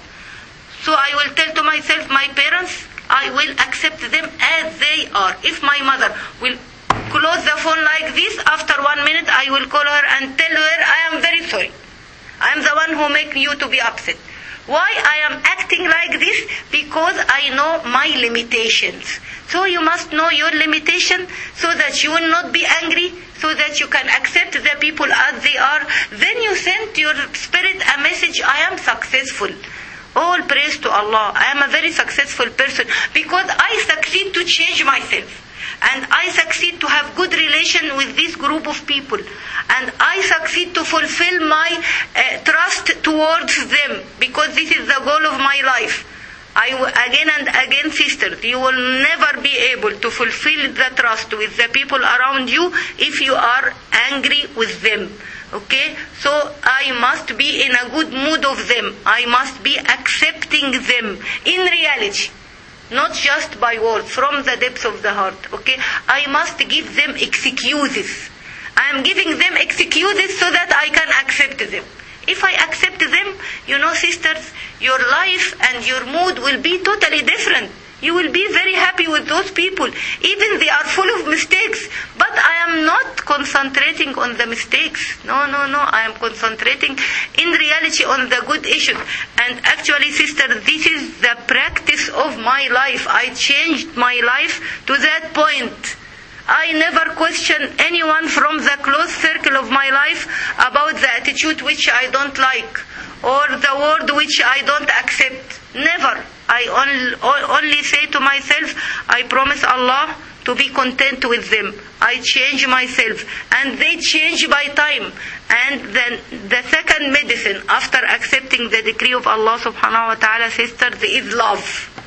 [SPEAKER 1] So I will tell to myself, my parents, I will accept them as they are. If my mother will close the phone like this, after one minute I will call her and tell her I am very sorry. I am the one who make you to be upset. Why I am acting like this? Because I know my limitations. So you must know your limitation so that you will not be angry, so that you can accept the people as they are. Then you send to your spirit a message, I am successful. All praise to Allah. I am a very successful person because I succeed to change myself. And I succeed to have good relation with this group of people. And I succeed to fulfill my uh, trust towards them. Because this is the goal of my life. I w- again and again, sisters, you will never be able to fulfill the trust with the people around you if you are angry with them. Okay? So I must be in a good mood of them. I must be accepting them in reality. Not just by words, from the depths of the heart. Okay? I must give them excuses. I am giving them excuses so that I can accept them. If I accept them, you know, sisters, your life and your mood will be totally different. You will be very happy with those people. Even they are full of mistakes. But I am not concentrating on the mistakes. No, no, no. I am concentrating in reality on the good issues. And actually, sister, this is the practice of my life. I changed my life to that point. I never question anyone from the close circle of my life about the attitude which I don't like or the word which I don't accept. Never. I only, only say to myself, I promise Allah to be content with them. I change myself. And they change by time. And then the second medicine after accepting the decree of Allah subhanahu wa ta'ala, sisters, is love.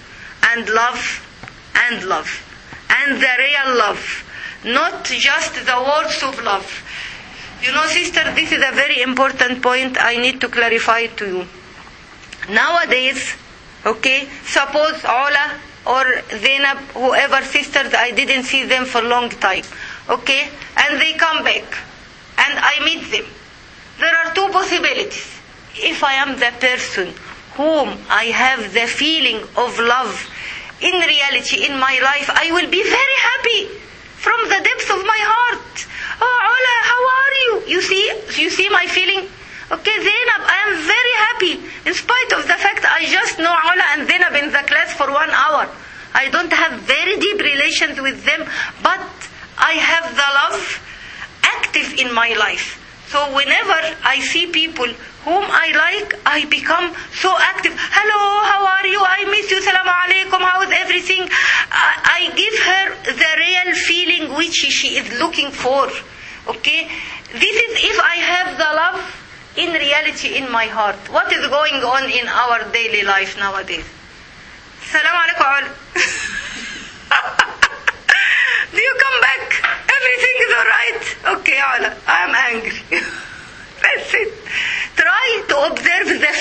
[SPEAKER 1] And love. And love. And the real love. Not just the words of love. You know, sister, this is a very important point I need to clarify to you. Nowadays, okay, suppose Ola or Zainab, whoever sisters, I didn't see them for a long time. Okay, and they come back and I meet them. There are two possibilities. If I am the person whom I have the feeling of love in reality in my life, I will be very happy. From the depths of my heart. Oh, Ola, how are you? You see, you see my feeling? Okay, Zainab, I am very happy. In spite of the fact I just know Ola and Zainab in the class for one hour. I don't have very deep relations with them, but I have the love active in my life. So whenever I see people whom I like, I become so active. Hello, how are you? I miss you. Salaam alaikum. How is everything? I, I give her the real feeling which she is looking for. Okay? This is if I have the love in reality in my heart. What is going on in our daily life nowadays? Salaam alaikum.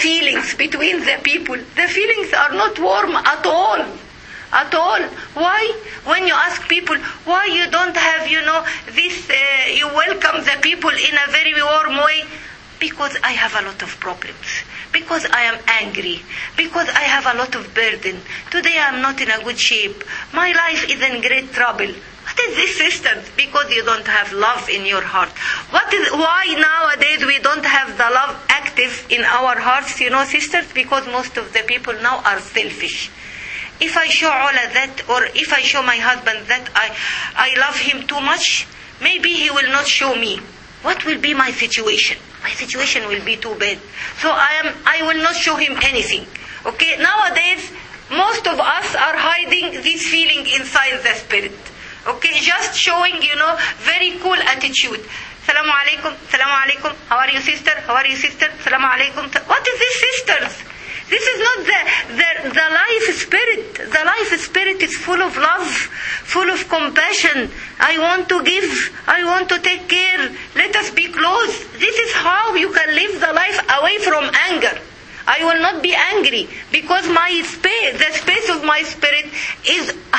[SPEAKER 1] feelings between the people. The feelings are not warm at all. At all. Why? When you ask people, why you don't have, you know, this, uh, you welcome the people in a very warm way? Because I have a lot of problems. Because I am angry. Because I have a lot of burden. Today I am not in a good shape. My life is in great trouble. What is this, sisters? Because you don't have love in your heart. What is, why nowadays we don't have the love active in our hearts, you know, sisters? Because most of the people now are selfish. If I show all of that, or if I show my husband that I, I love him too much, maybe he will not show me. What will be my situation? My situation will be too bad. So I am, I will not show him anything. Okay, nowadays, most of us are hiding this feeling inside the spirit. Okay, just showing, you know, very cool attitude. Salamu alaikum, salamu alaikum. How are you, sister? How are you, sister? Salamu alaikum. What is this, sisters? This is not the, the, the life spirit. The life spirit is full of love, full of compassion. I want to give. I want to take care. Let us be close. This is how you can live the life away from anger. I will not be angry because my space, the space of my spirit is one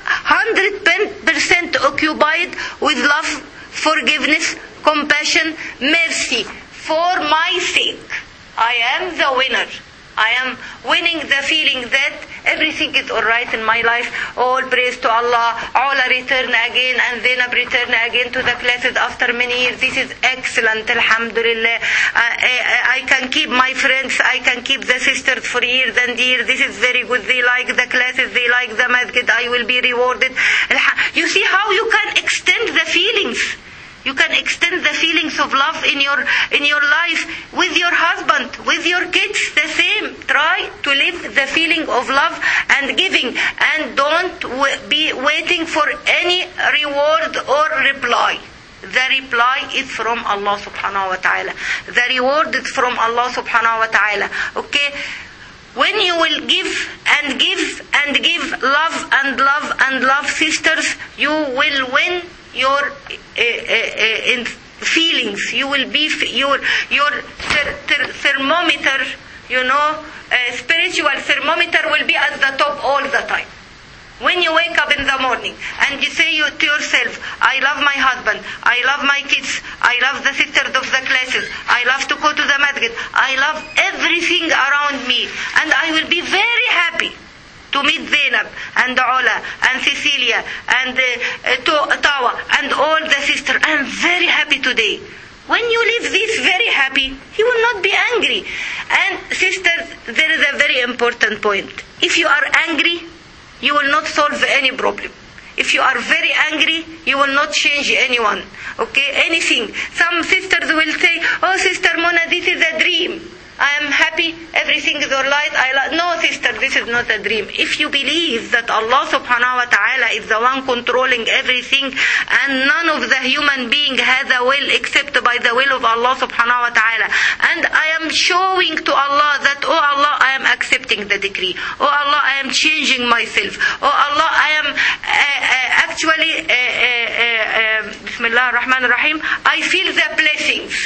[SPEAKER 1] hundred percent occupied with love, forgiveness, compassion, mercy. For my sake, I am the winner. I am winning the feeling that everything is alright in my life. All praise to Allah. All return again and Zainab return again to the classes after many years. This is excellent. Alhamdulillah. I, I, I can keep my friends. I can keep the sisters for years and years. This is very good. They like the classes. They like the masjid. I will be rewarded. You see how you can extend the feelings. You can extend the feelings of love in your in your life with your husband, with your kids, the same. Try to live the feeling of love and giving, and don't w- be waiting for any reward or reply. The reply is from Allah subhanahu wa ta'ala. The reward is from Allah subhanahu wa ta'ala. Okay? When you will give and give and give love and love and love, sisters, you will win your uh, uh, uh, in feelings. You will be your your ther- ther- thermometer, you know, uh, spiritual thermometer will be at the top all the time. When you wake up in the morning and you say you, to yourself, I love my husband, I love my kids, I love the sisters of the classes, I love to go to the masjid, I love everything around me, and I will be very happy to meet Zainab and Ola and Cecilia and uh, Tawa and all the sisters. I am very happy today. When you live this very happy, you will not be angry. And sisters, there is a very important point. If you are angry, you will not solve any problem. If you are very angry, you will not change anyone. Okay, anything. Some sisters will say, oh, Sister Mona, this is a dream. I am happy, everything is alright. I lo-. No, sister, this is not a dream. If you believe that Allah subhanahu wa ta'ala is the one controlling everything, and none of the human being has a will except by the will of Allah subhanahu wa ta'ala, and I am showing to Allah that, oh Allah, I am accepting the decree. Oh Allah, I am changing myself. Oh Allah, I am uh, uh, actually, uh, uh, uh, Bismillah ar-Rahman ar-Rahim, I feel the blessings.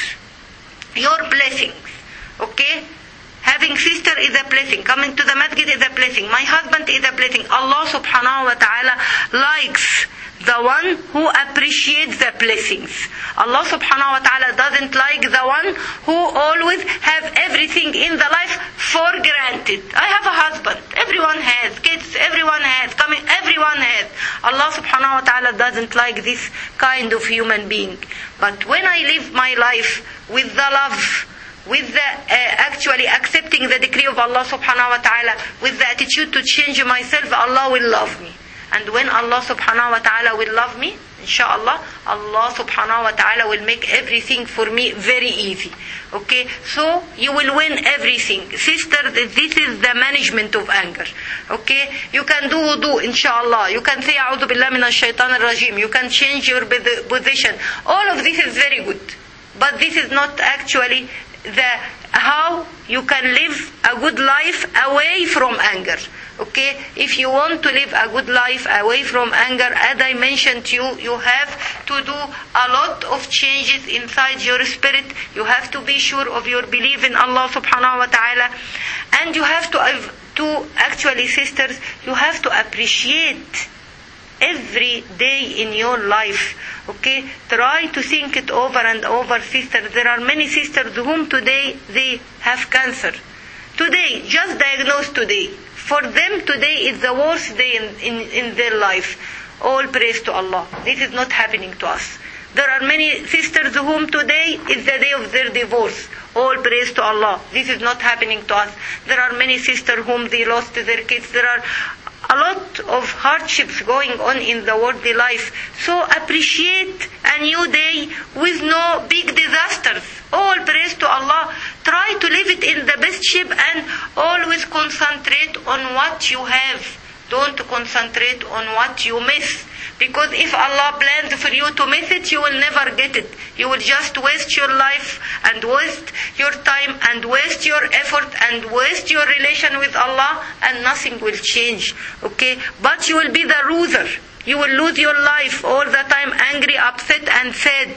[SPEAKER 1] Your blessings. Okay? Having sister is a blessing. Coming to the masjid is a blessing. My husband is a blessing. Allah subhanahu wa ta'ala likes the one who appreciates the blessings. Allah subhanahu wa ta'ala doesn't like the one who always have everything in the life for granted. I have a husband. Everyone has. Kids, everyone has. Coming, everyone has. Allah subhanahu wa ta'ala doesn't like this kind of human being. But when I live my life with the love, with the uh, actually accepting the decree of Allah subhanahu wa ta'ala, with the attitude to change myself, Allah will love me. And when Allah subhanahu wa ta'ala will love me, inshallah, Allah subhanahu wa ta'ala will make everything for me very easy. Okay, so you will win everything. Sister, this is the management of anger. Okay, you can do wudu, inshallah. You can say, A'udhu billah minash shaitan ar-rajim. You can change your position. All of this is very good. But this is not actually the one how you can live a good life away from anger. Okay, if you want to live a good life away from anger, as I mentioned to you, you have to do a lot of changes inside your spirit. You have to be sure of your belief in Allah subhanahu wa ta'ala. And you have to, to actually, sisters, you have to appreciate every day in your life. Okay, try to think it over and over, sisters. There are many sisters whom today they have cancer. Today, just diagnosed today. For them, today is the worst day in, in, in their life. All praise to Allah. This is not happening to us. There are many sisters whom today is the day of their divorce. All praise to Allah. This is not happening to us. There are many sisters whom they lost their kids. There are a lot of hardships going on in the worldly life. So appreciate a new day with no big disasters. All praise to Allah. Try to live it in the best shape and always concentrate on what you have. Don't concentrate on what you miss. Because if Allah planned for you to miss it, you will never get it. You will just waste your life and waste your time and waste your effort and waste your relation with Allah, and nothing will change. Okay? But you will be the loser. You will lose your life all the time angry, upset and sad,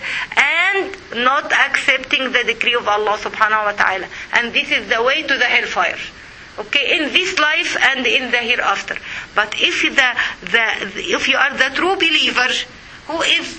[SPEAKER 1] and not accepting the decree of Allah subhanahu wa ta'ala. And this is the way to the hellfire. Okay, in this life and in the hereafter. But if the, the if you are the true believer who is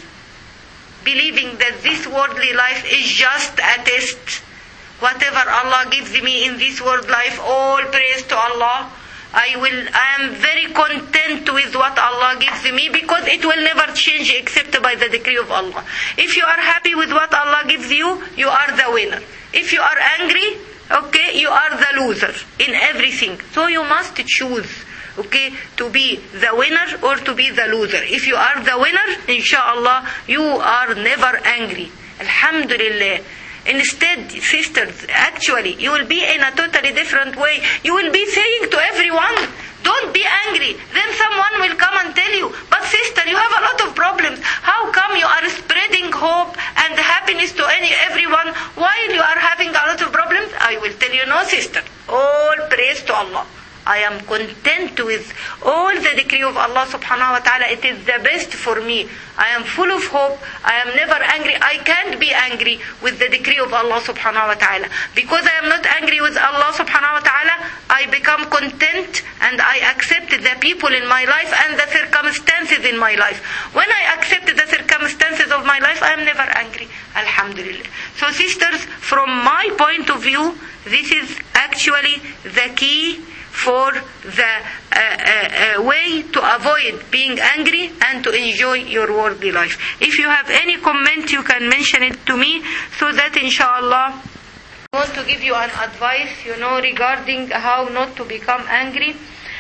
[SPEAKER 1] believing that this worldly life is just a test, whatever Allah gives me in this world life, all praise to Allah. I will. I am very content with what Allah gives me, because it will never change except by the decree of Allah. If you are happy with what Allah gives you, you are the winner. If you are angry, okay, you are the loser in everything. So you must choose, okay, to be the winner or to be the loser. If you are the winner, inshallah, you are never angry. Alhamdulillah. Instead, sisters, actually, you will be in a totally different way. You will be saying to everyone, don't be angry. Then someone will come and tell you, but sister, you have a lot of problems. How come you are spreading hope and happiness to any everyone while you are having a lot of problems? I will tell you, no, sister. All praise to Allah. I am content with all the decree of Allah subhanahu wa ta'ala. It is the best for me. I am full of hope. I am never angry. I can't be angry with the decree of Allah subhanahu wa ta'ala. Because I am not angry with Allah subhanahu wa ta'ala, I become content and I accept the people in my life and the circumstances in my life. When I accept the circumstances of my life, I am never angry. Alhamdulillah. So sisters, from my point of view, this is actually the key for the uh, uh, uh, way to avoid being angry and to enjoy your worldly life. If you have any comment, you can mention it to me, so that inshallah I want to give you an advice, you know, regarding how not to become angry,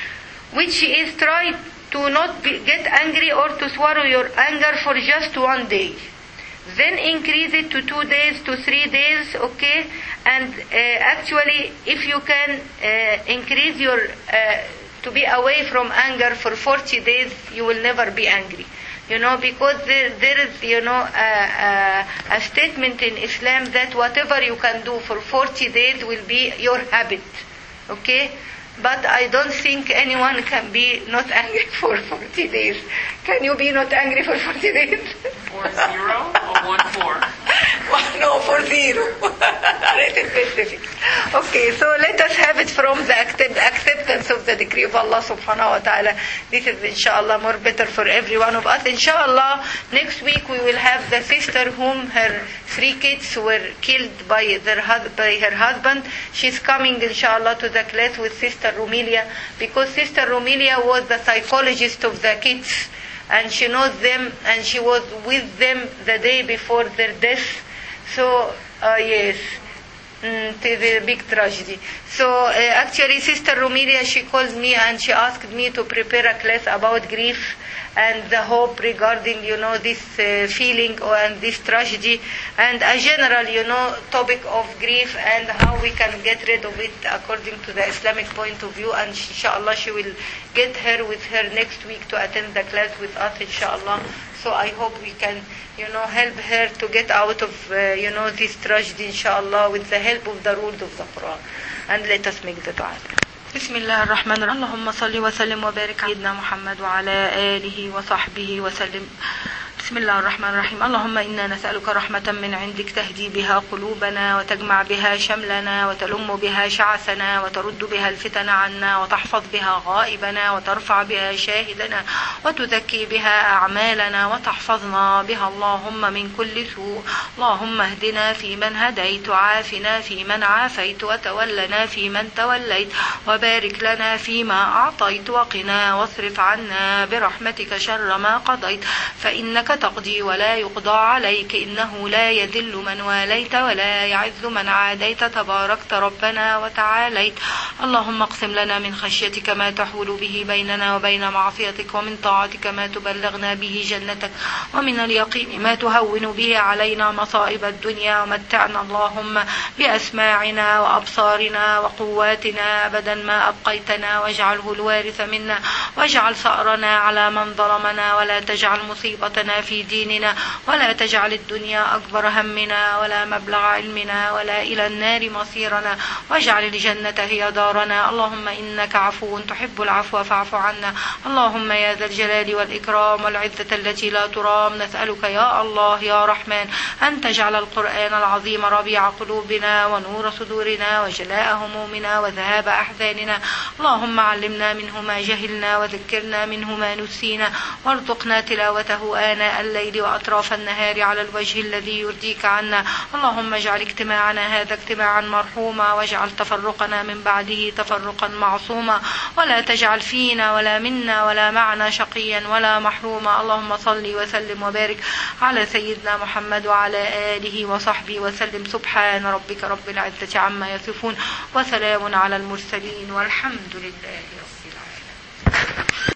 [SPEAKER 1] which is try to not be, get angry or to swallow your anger for just one day. Then increase it to two days, to three days, okay? And uh, actually, if you can uh, increase your, uh, to be away from anger for forty days, you will never be angry. You know, because there, there is, you know, a, a, a statement in Islam that whatever you can do for forty days will be your habit, okay? But I don't think anyone can be not angry for forty days. Can you be not angry for forty days?
[SPEAKER 3] Four zero or one four?
[SPEAKER 1] No, for zero. Specific. Okay, so let us have it from the accept, acceptance of the decree of Allah subhanahu wa ta'ala. This is inshallah more better for every one of us. Inshallah, next week we will have the sister whom her three kids were killed by, their, by her husband. She's coming inshallah to the class with Sister Rumilia, because Sister Rumilia was the psychologist of the kids, and she knows them, and she was with them the day before their death. So, uh, yes, mm, it is a big tragedy. So, uh, actually, Sister Rumilia, she called me and she asked me to prepare a class about grief and the hope regarding, you know, this uh, feeling and this tragedy, and a general, you know, topic of grief and how we can get rid of it according to the Islamic point of view. And inshallah, she will get her with her next week to attend the class with us, inshallah. So I hope we can, you know, help her to get out of, uh, you know, this tragedy, inshallah, with the help of the rules of the Quran. And let us make the dua. بسم الله الرحمن الرحيم. اللهم صل وسلم وبارك على سيدنا محمد وعلى آله وصحبه وسلم. بسم الله الرحمن الرحيم. اللهم إنا نسألك رحمة من عندك تهدي بها قلوبنا وتجمع بها شملنا وتلم بها شعثنا وترد بها الفتن عنا وتحفظ بها غائبنا وترفع بها شاهدنا وتزكي بها أعمالنا وتحفظنا بها اللهم من كل سوء. اللهم اهدنا فيمن هديت وعافنا فيمن عافيت وتولنا فيمن توليت وبارك لنا فيما أعطيت وقنا واصرف عنا برحمتك شر ما قضيت فإنك تقضي ولا يقضى عليك إنه لا يذل من واليت ولا يعز من عاديت تباركت ربنا وتعاليت. اللهم اقسم لنا من خشيتك ما تحول به بيننا وبين معصيتك ومن طاعتك ما تبلغنا به جنتك ومن اليقين ما تهون به علينا مصائب الدنيا ومتعنا اللهم بأسماعنا وأبصارنا وقواتنا أبدا ما أبقيتنا واجعله الوارث منا واجعل ثأرنا على من ظلمنا ولا تجعل مصيبتنا في ديننا ولا تجعل الدنيا أكبر همنا ولا مبلغ علمنا ولا إلى النار مصيرنا واجعل الجنة هي دارنا. اللهم إنك عفو تحب العفو فاعف عنا. اللهم يا ذا الجلال والإكرام والعزة التي لا ترام نسألك يا الله يا رحمن أن تجعل القرآن العظيم ربيع قلوبنا ونور صدورنا وجلاء همومنا وذهاب أحزاننا. اللهم علمنا منه ما جهلنا وذكرنا منه ما نسينا وارزقنا تلاوته آناء الليل وأطراف النهار على الوجه الذي يرضيك عنا. اللهم اجعل اجتماعنا هذا اجتماعا مرحوما واجعل تفرقنا من بعده تفرقا معصوما ولا تجعل فينا ولا منا ولا معنا شقيا ولا محروما. اللهم صل وسلم وبارك على سيدنا محمد وعلى آله وصحبه وسلم. سبحان ربك رب العزة عما يصفون وسلام على المرسلين والحمد لله رب